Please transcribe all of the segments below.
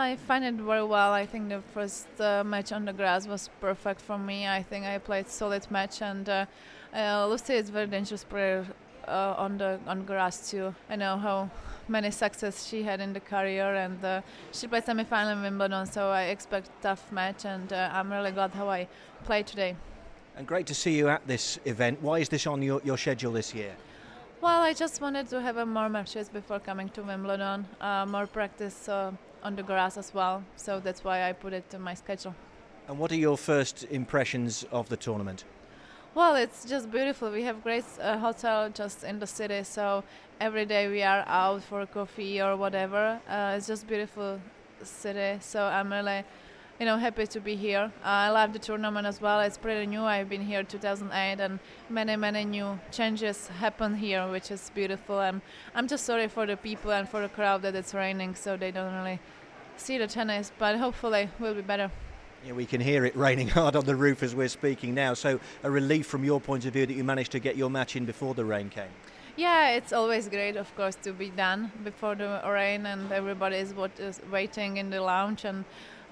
I find it very well. I think the first match on the grass was perfect for me. I think I played solid match, and Lucy is very dangerous player on grass too. I know how many success she had in the career, and she played semi-final in Wimbledon, so I expect tough match, and I'm really glad how I played today. And great to see you at this event. Why is this on your schedule this year? Well, I just wanted to have more matches before coming to Wimbledon, more practice on the grass as well, so that's why I put it in my schedule. And what are your first impressions of the tournament? Well, it's just beautiful. We have great hotel just in the city, so every day we are out for coffee or whatever. It's just beautiful city, so I'm really happy to be here. I love the tournament as well. It's pretty new. I've been here 2008, and many new changes happen here, which is beautiful. I'm just sorry for the people and for the crowd that it's raining, so they don't really see the tennis, but hopefully will be better. Yeah, we can hear it raining hard on the roof as we're speaking now, so a relief from your point of view that you managed to get your match in before the rain came. Yeah, it's always great, of course, to be done before the rain, and everybody is waiting in the lounge and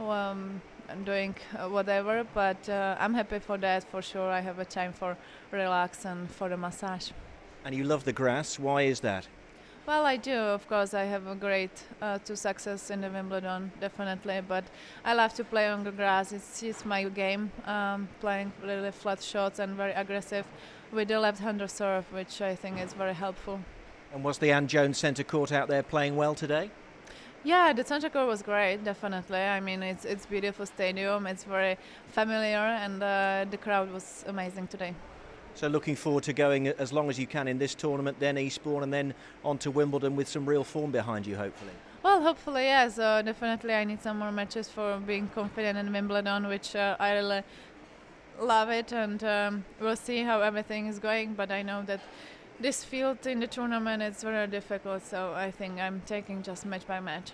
doing whatever. But I'm happy for that, for sure. I have a time for relax and for the massage. And you love the grass. Why is that? Well, I do, of course. I have a great two success in the Wimbledon, definitely. But I love to play on the grass. It's my game, playing really flat shots and very aggressive with the left-hander serve, which I think is very helpful. And was the Ann Jones Centre Court out there playing well today? Yeah, the Centre Court was great, definitely. I mean, it's beautiful stadium. It's very familiar, and the crowd was amazing today. So looking forward to going as long as you can in this tournament, then Eastbourne, and then on to Wimbledon with some real form behind you, hopefully. Well, hopefully, yes. Definitely I need some more matches for being confident in Wimbledon, which I really love it, and we'll see how everything is going. But I know that this field in the tournament is very difficult, so I think I'm taking just match by match.